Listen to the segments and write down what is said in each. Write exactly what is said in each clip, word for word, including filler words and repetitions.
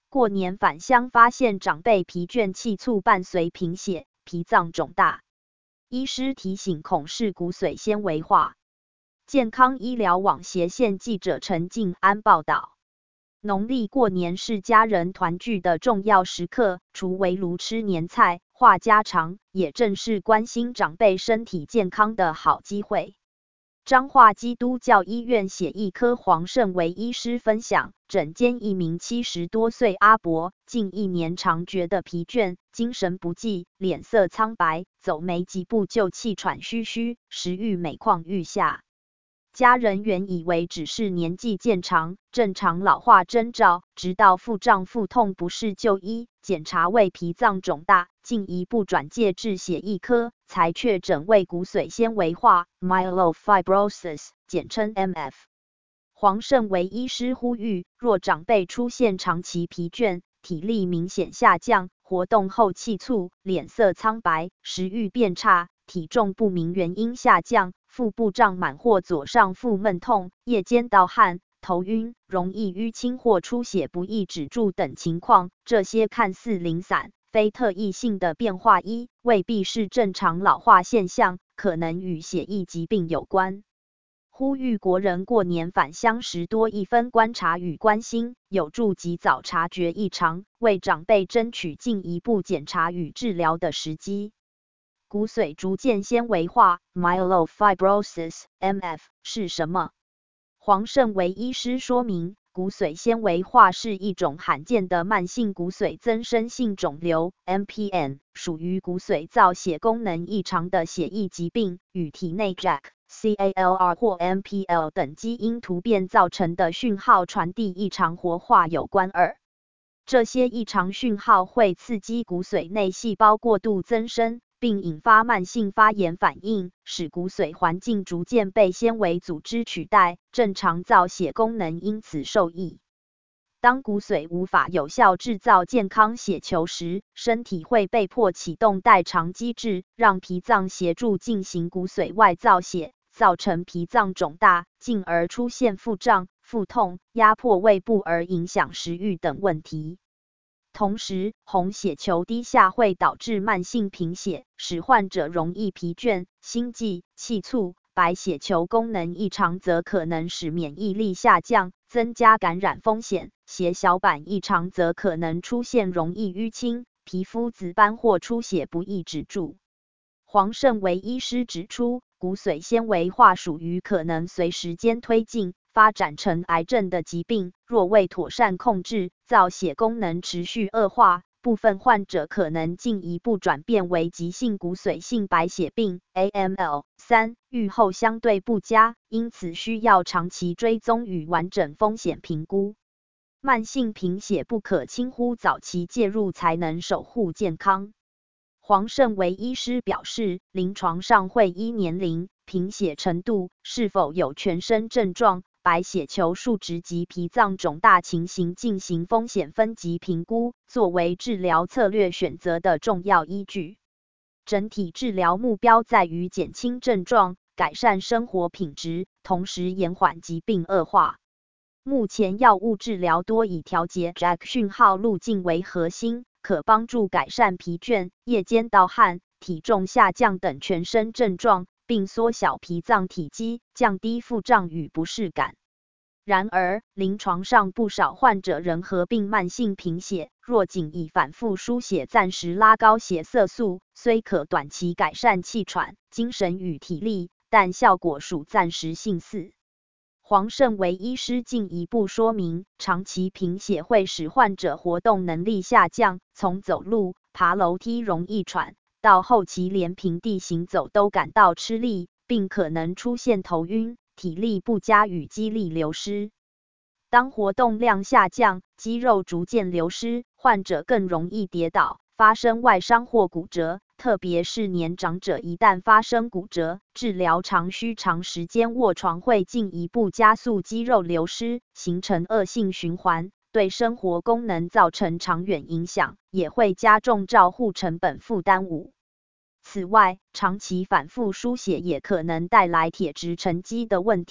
过年返乡发现长辈疲倦气促伴随贫血、脾脏肿大，医师提醒恐是骨髓纤维化。健康医疗网斜线记者陈静安报道。农历过年是家人团聚的重要时刻，除围炉吃年菜、话家常，也正是关心长辈身体健康的好机会。彰化基督教医院血液科黄胜维医师分享，诊间一名七十多岁阿伯，近一年常觉得疲倦、精神不济、脸色苍白，走没几步就气喘吁吁，食欲每况愈下。家人原以为只是年纪渐长、正常老化征兆，直到腹胀腹痛不适就医，检查为脾脏肿大，进一步转介至血液科，才确诊为骨髓纤维化 （myelofibrosis）， 简称 M F。黄胜维医师呼吁，若长辈出现长期疲倦、体力明显下降、活动后气促、脸色苍白、食欲变差、体重不明原因下降、腹部胀满或左上腹闷痛、夜间盗汗、头晕、容易淤青或出血不易止住等情况，这些看似零散、非特异性的变化一，未必是正常老化现象，可能与血液疾病有关。呼吁国人过年返乡时多一分观察与关心，有助及早察觉异常，为长辈争取进一步检查与治疗的时机。骨髓逐渐纤维化 （myelofibrosis M F） 是什么？黄胜维医师说明，骨髓纤维化是一种罕见的慢性骨髓增生性肿瘤 （M P N）， 属于骨髓造血功能异常的血液疾病，与体内 Jack、C A L R 或 M P L 等基因突变造成的讯号传递异常活化有关。二，这些异常讯号会刺激骨髓内细胞过度增生，并引发慢性发炎反应，使骨髓环境逐渐被纤维组织取代，正常造血功能因此受益。当骨髓无法有效制造健康血球时，身体会被迫启动代偿机制，让脾脏协助进行骨髓外造血，造成脾脏肿大，进而出现腹胀、腹痛、压迫胃部而影响食欲等问题。同时，红血球低下会导致慢性贫血，使患者容易疲倦、心悸、气促；白血球功能异常则可能使免疫力下降，增加感染风险；血小板异常则可能出现容易淤青、皮肤紫斑或出血不易止住。黄胜维医师指出，骨髓纤维化属于可能随时间推进发展成癌症的疾病，若未妥善控制，造血功能持续恶化，部分患者可能进一步转变为急性骨髓性白血病 （A M L）。三、预后相对不佳，因此需要长期追踪与完整风险评估。慢性贫血不可轻忽，早期介入才能守护健康。黄胜维医师表示，临床上会依年龄、贫血程度、是否有全身症状、白血球数值及脾脏肿大情形进行风险分级评估，作为治疗策略选择的重要依据。整体治疗目标在于减轻症状，改善生活品质，同时延缓疾病恶化。目前药物治疗多以调节 Jack 讯号路径为核心，可帮助改善疲倦、夜间盗汗、体重下降等全身症状，并缩小脾脏体积，降低腹胀与不适感。然而，临床上不少患者仍合并慢性贫血，若仅以反复输血暂时拉高血色素，虽可短期改善气喘、精神与体力，但效果属暂时性似。黄胜维医师进一步说明，长期贫血会使患者活动能力下降，从走路、爬楼梯容易喘，到后期连平地行走都感到吃力，并可能出现头晕、体力不佳与肌力流失。当活动量下降，肌肉逐渐流失，患者更容易跌倒，发生外伤或骨折，特别是年长者一旦发生骨折，治疗常需长时间卧床，会进一步加速肌肉流失，形成恶性循环，对生活功能造成长远影响，也会加重照护成本负担。五。此外，长期反复输血也可能带来铁质沉积的问题，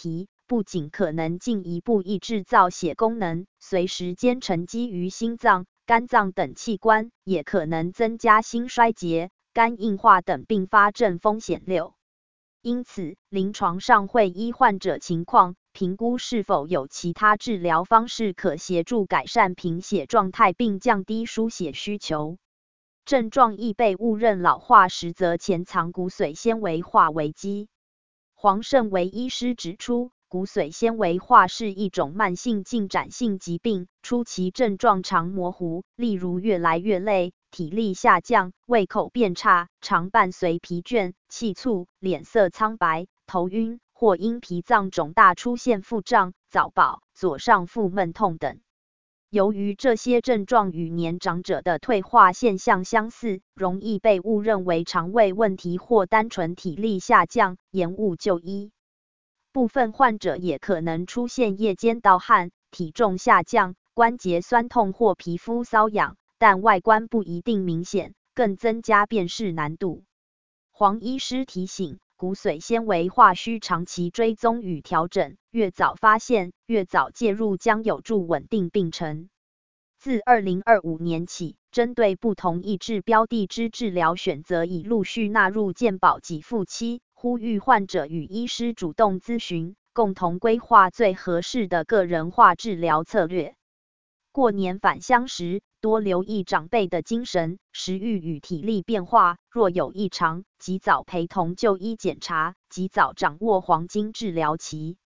不仅可能进一步抑制造血功能，随时间沉积于心脏、肝脏等器官，也可能增加心衰竭、肝硬化等并发症风险六。因此，临床上会依患者情况，评估是否有其他治疗方式可协助改善贫血状态并降低输血需求。症状易被误认老化，实则潜藏骨髓纤维化危机。黄胜维医师指出，骨髓纤维化是一种慢性进展性疾病，初期症状常模糊，例如越来越累、体力下降、胃口变差，常伴随疲倦、气促、脸色苍白、头晕，或因脾脏肿大出现腹胀、早饱、左上腹闷痛等。由于这些症状与年长者的退化现象相似，容易被误认为肠胃问题或单纯体力下降，延误就医。部分患者也可能出现夜间盗汗、体重下降、关节酸痛或皮肤瘙痒，但外观不一定明显，更增加辨识难度。黄医师提醒，骨髓纤维化需长期追踪与调整，越早发现，越早介入将有助稳定病程。自二零二五年起，针对不同抑制标的之治疗选择已陆续纳入健保给付期，呼吁患者与医师主动咨询，共同规划最合适的个人化治疗策略。过年返乡时，多留意长辈的精神、食欲与体力变化，若有异常，及早陪同就医检查，及早掌握黄金治疗期。